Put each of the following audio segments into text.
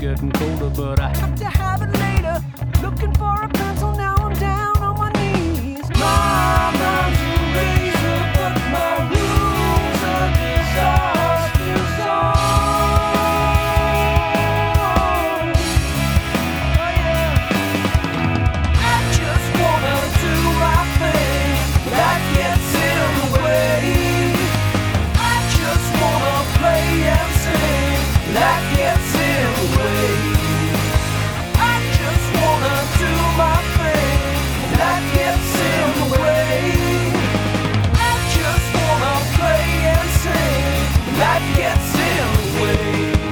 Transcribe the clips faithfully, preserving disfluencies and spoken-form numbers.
getting colder, but I have to have it later. Looking for a pencil, now I'm down on my knees. My mind's a razor, but my rules are disaster zone. Oh yeah. I just wanna do my thing, that gets in the way. I just wanna play and sing, that gets in the way. I just wanna do my thing, that gets in the way. I just wanna play and sing, that gets in the way.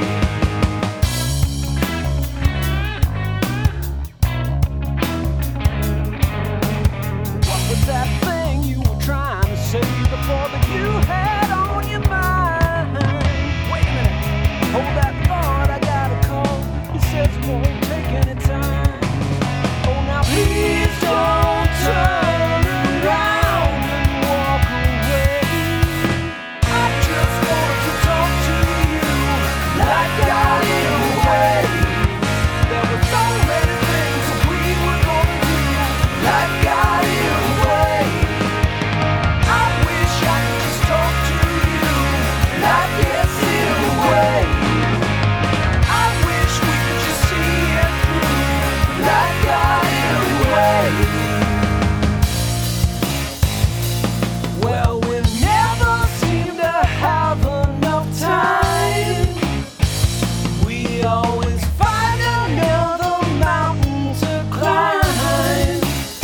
What was that thing you were trying to say before that you had on your mind? Wait a minute, hold that thought, I got a call. He says it won't take any time. Oh, now please don't turn around and walk away. I just want to talk to you like God in a way. There were so many things that we were gonna do like God in a way. I wish I could just talk to you like it's in a way. I wish we could just see it through like God in a way. Well, we never seem to have enough time. We always find another mountain to climb.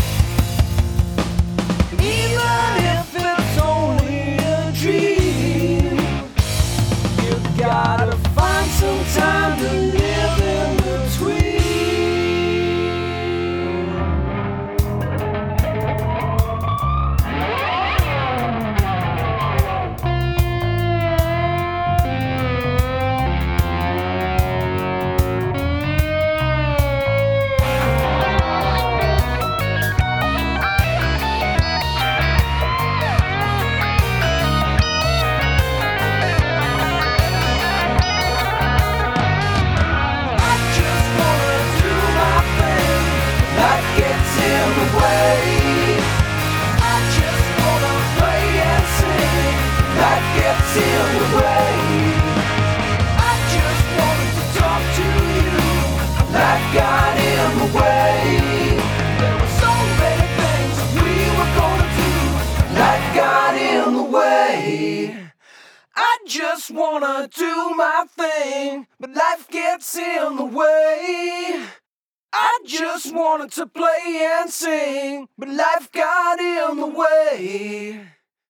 Even if it's only a dream, you gotta find some time to live in between. I just wanna do my thing, that gets in the way. I just wanna play and sing, that gets in the way. I just wanted to talk to you, that got in the way. There were so many things we were gonna do, that got in the way. I just wanna do my thing, but life gets in the way. I just wanted to play and sing, but life got in the way.